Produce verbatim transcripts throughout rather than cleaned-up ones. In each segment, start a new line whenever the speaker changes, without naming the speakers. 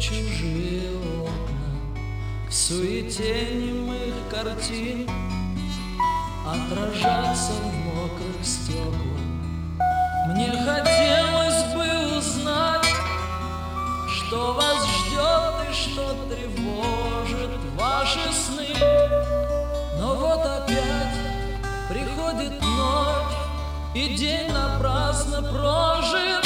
чужие окна, в суете немых картин отражаться в мокрых стеклах. Мне хотелось бы узнать, что вас ждет и что тревожит ваши сны. Но вот опять приходит ночь, и день напрасно прожит.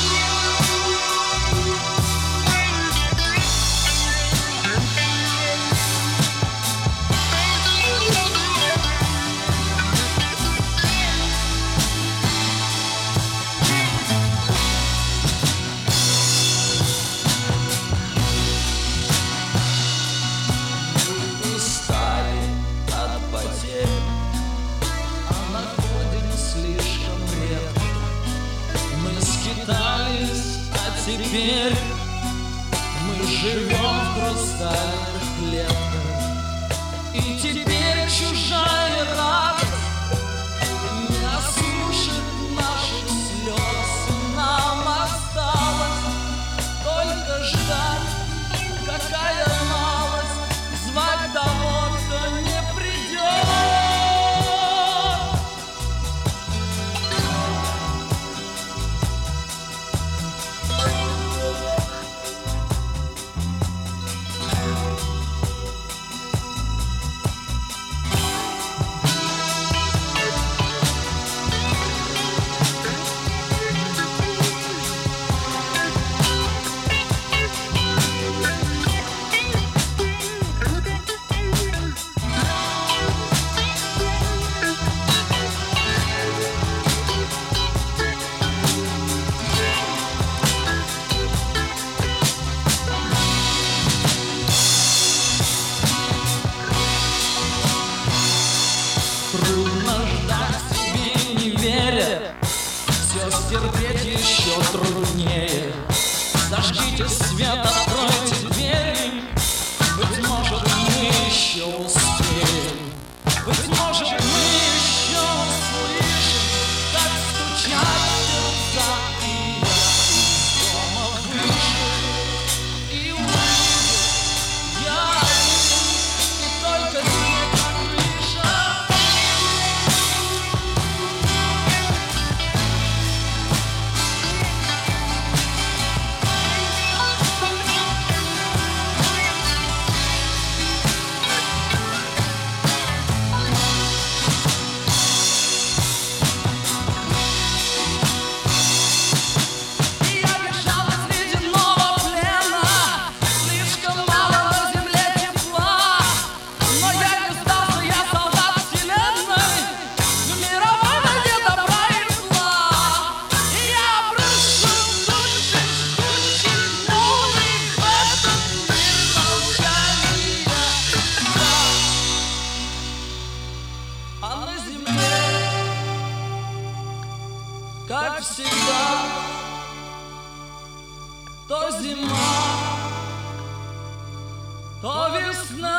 Теперь мы живем в хрустальных клетках, и теперь чужая радость не осушит наших слез. Нам осталось только ждать, какая малость, звать того, кто не придет. Трудно ждать себе, не веря, все стерпеть еще труднее. Зажгите свет, откройте двери, быть может, мы еще успеем. Быть может, мы еще услышим, как стучат сердца, и я из дома выше и увижу, я один, и только снег на крыше. Как всегда, то зима, то весна.